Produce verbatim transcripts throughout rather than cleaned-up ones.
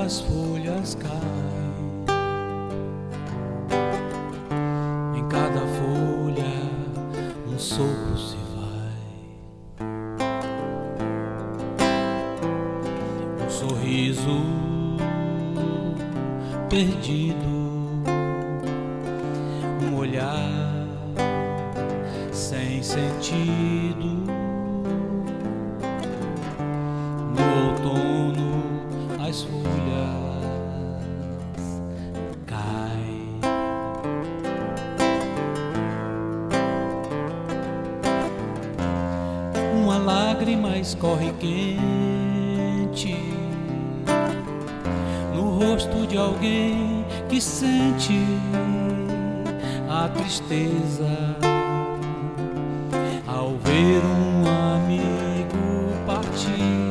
as folhas caem, em cada folha um sopro se vai, um sorriso perdido, um olhar sem sentido. No outono as folhas caem, uma lágrima escorre quente no rosto de alguém que sente a tristeza ao ver um amigo partir.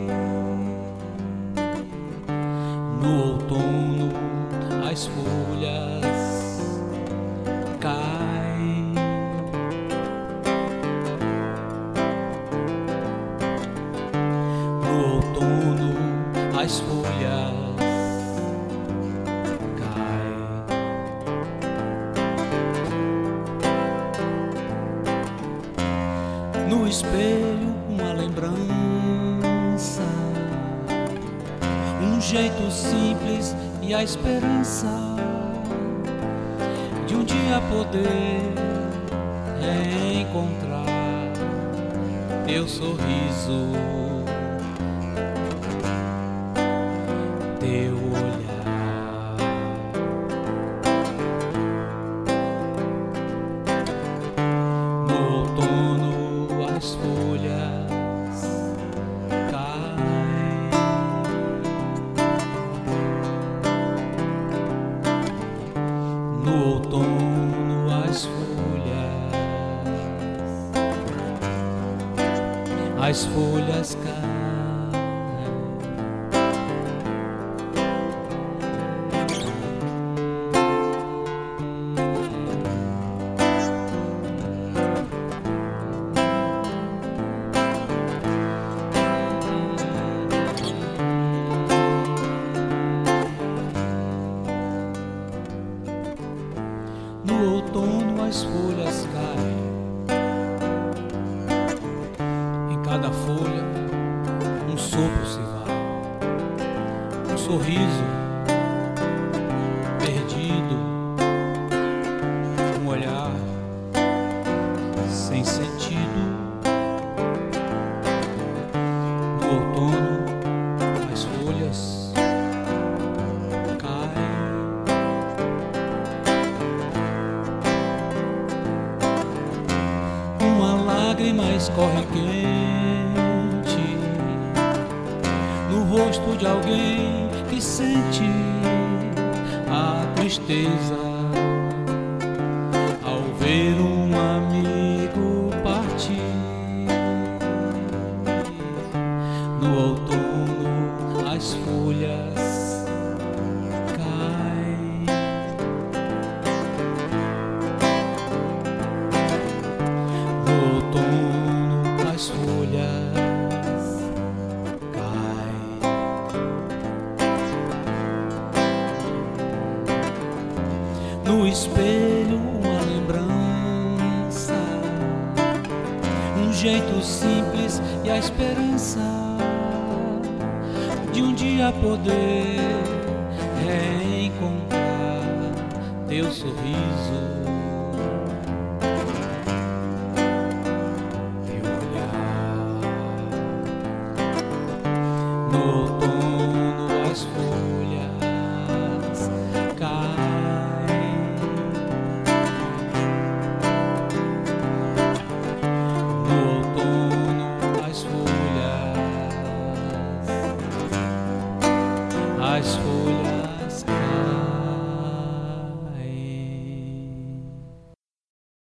No outono as folhas caem, no outono as folhas caem. No espelho uma lembrança, um jeito simples e a esperança de um dia poder reencontrar teu sorriso, teu olhar. No outono as folhas caem, no outono as folhas, as folhas caem. No outono as folhas caem, em cada folha um sopro se vai, um sorriso perdido, um olhar sem sentido. No outono as folhas caem, uma lágrima escorre quente no rosto de alguém que sente a tristeza ao ver um amigo partir. No outono as folhas caem, no outono as folhas caem. No espelho uma lembrança, um jeito simples e a esperança de um dia poder reencontrar teu sorriso, teu olhar. No